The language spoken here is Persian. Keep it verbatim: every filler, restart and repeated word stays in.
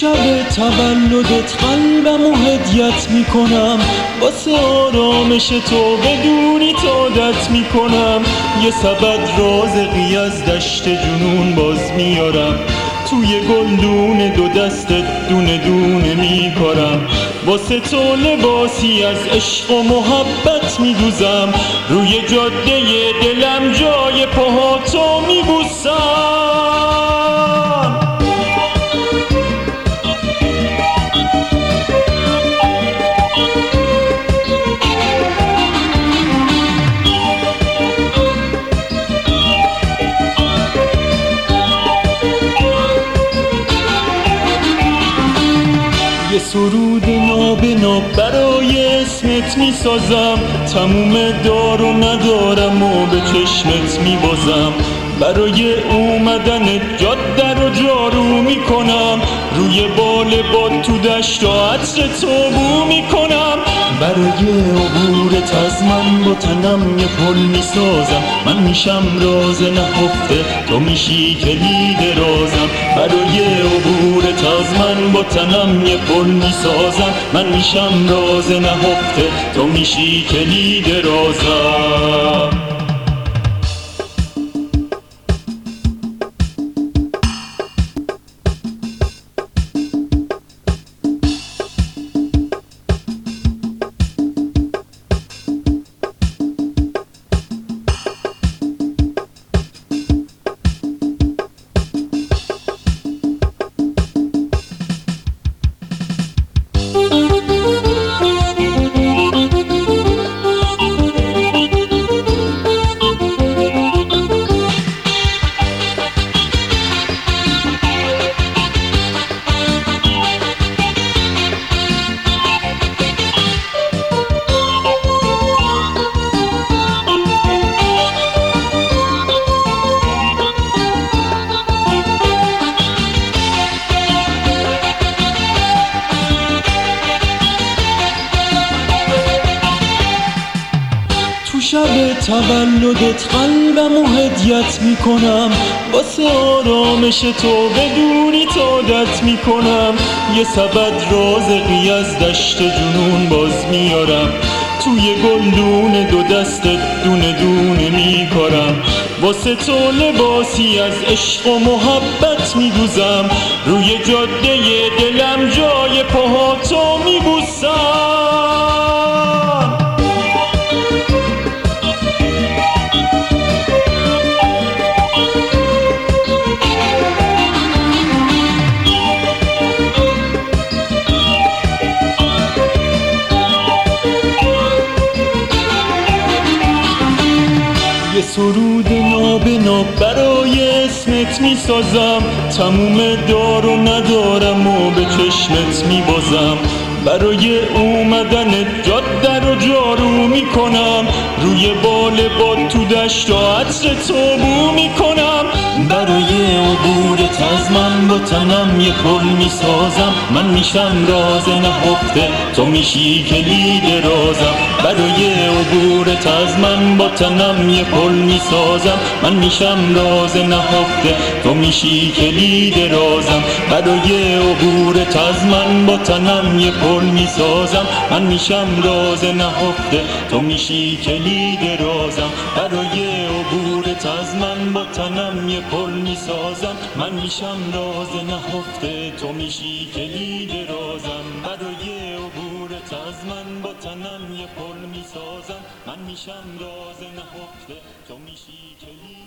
شب تولدت قلبمو هدیت میکنم، واسه آرامش تو بدونی عادت میکنم. یه سبد رازقی از دشت جنون باز میارم، توی گلدون دو دستت دونه دونه میکارم. واسه تو لباسی از عشق و محبت میدوزم، روی جاده دلم جای پاهاتو میبوسم. یه سرود نابنا برای اسمت میسازم، تموم دار و ندارم و به چشمت میبازم. برای اومدن جاده رو جارو میکنم، روی بال باد تو دشت و عطر تو بو میکنم. برای عبورت از من با تنم یه پل میسازم، من میشم راز نهفته تو میشی کلید رازم. برای عبورت از من با تنم یه پل میسازم، من میشم راز نهفته تو میشی کلید رازم. شب تولدت قلبمو هدیت میکنم، واسه آرامش تو بدونی عادت میکنم. یه سبد رازقی از دشت جنون باز میارم، توی گلدون دو دستت دونه دونه میکارم. واسه تو لباسی از عشق و محبت میدوزم، روی جاده دلم جای پاهاتو میبوسم. یه سرود نابنا برای اسمت میسازم، تموم دار و ندارم و به چشمت میبازم. برای اومدن جاده رو جارو میکنم، روی بال باد تو دشت و عطر تو بو میکنم. برای عبورت از من با تنم یه پل میسازم، من میشم راز نهفته تو میشی کلید رازم. برای عبورت از من با تنم یه پل میسازم، من میشم راز نهفته تو میشی کلید رازم. برای عبورت از من با تنم یه پل میسازم، من میشم راز نهفته تو میشی کلید رازم. برای عبورت از من با تنم یه پل میسازم، من میشم راز نهفته تو میشی کلید رازم. برای عبورت از من با تنم یه پل میسازم، من میشم راز نهفته تو میشی کلید